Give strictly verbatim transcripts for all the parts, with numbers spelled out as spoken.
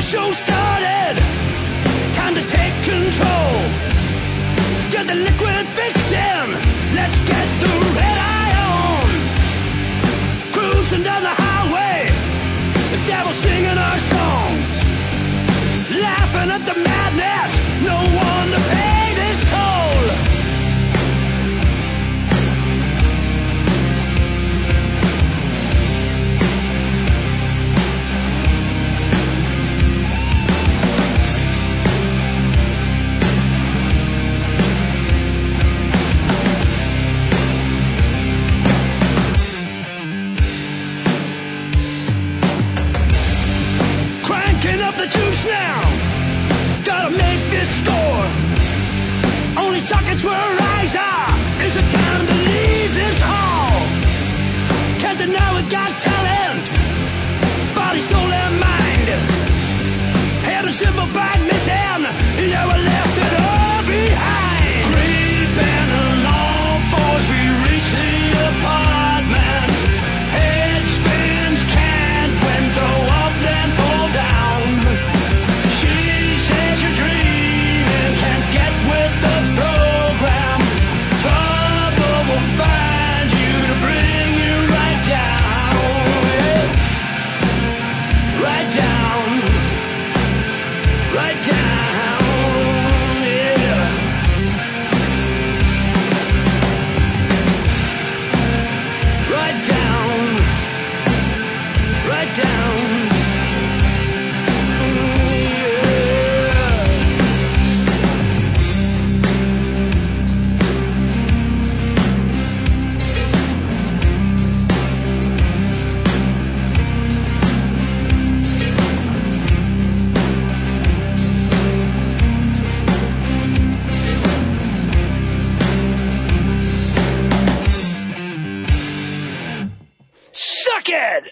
show started. Time to take control. Get the liquid fixin'. Let's get the red eye on. Cruising down the highway, the devil singing our songs. Laughing at the madness, no one to pay this toll. Cranking up the juice now. Gotta make this score. Only sockets where our eyes are. Is it time to leave this hall? Can't deny we got talent. Body, soul, and mind. Head and simple by missing. You never left it all behind. Creeping along force, we reach the apartment. Head spins, can't win, throw up, then fall down. She says you're dreaming, can't get with the program. Trouble will find you to bring you right down. Yeah. Right down. Right down. Yeah. Right down. Right down. Suck it!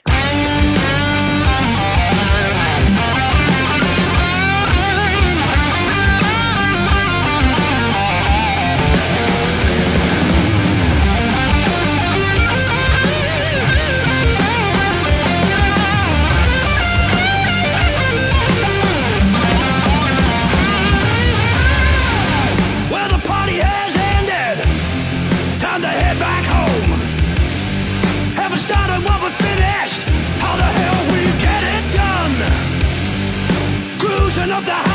Well, the party has ended. Time to head back home. Haven't started what we finished. How the hell we get it done? Cruising up the